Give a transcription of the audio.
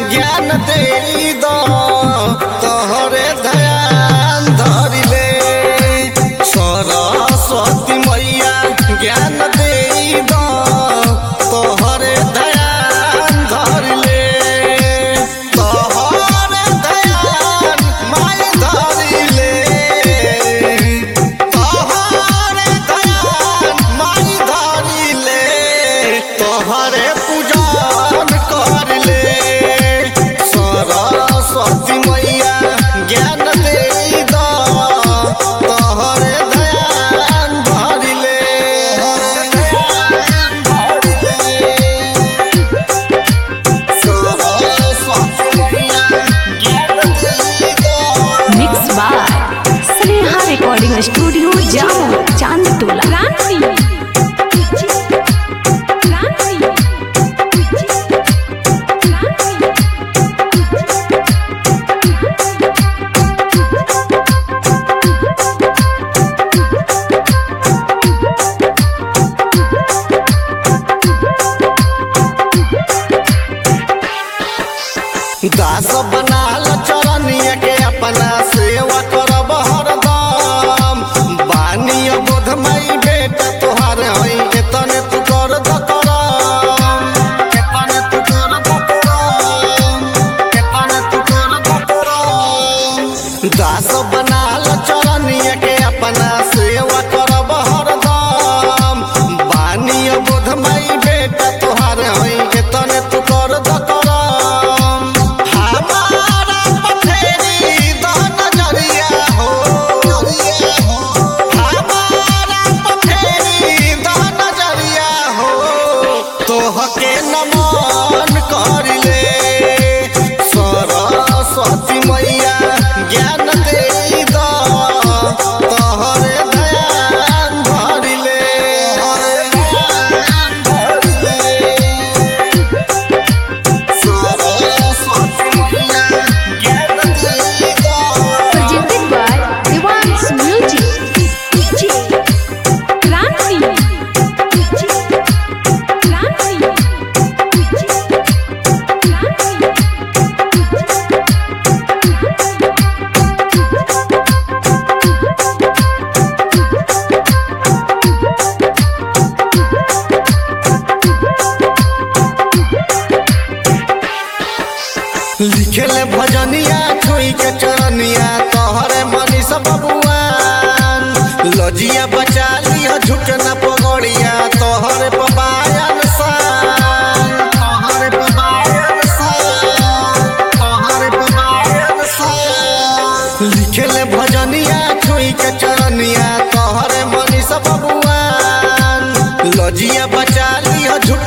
ज्ञान दे दो तोहरे ध्यान धरिले सरस्वती मैया ज्ञान दे दो तोहरे ध्यान धरिले तोहरे ध्यान माई धरिले तोहरे ध्यान माई धरिले तोहरे पूजन करले सरस्वती मैया ज्ञान दे दो तोहरे ध्यान धरिले सरस्वती मैया ज्ञान दे दो। Mix by Sneha recording studio Jamo Chandtola. दास बनाल चरनिया के अपना सेवा करब हरदम बानी बोध मई बेटा तोहार हई एतने तू कर द करम एतने तू कर द करम एतने तू कर द करम दास बनाल चरनिया के अपना सेवा करब हरदम बानी बोध मई बेटा तोहार हई एतने तू कर द करम हमारा पथेरी दो नजरिया हो हमारा पथेरी दो नजरिया हो तोहके नमन करिले सरस्वती मैया ज्ञान दे दो तोहरे ध्यान धरिले सरस्वती मैया ज्ञान दे दो। Presented by Divan's Music. लिखले भजनिया छुई के चरनिया तोहरे मनीष बबुआन लजिया बचा लिया झुक न पगड़िया तोहरे पबायन सान तोहरे पबायन सान तोहरे पबायन सान लिखले भजनिया छुई के चरनिया तोहरे मनीष बबुआन लजिया बचा लिया झुक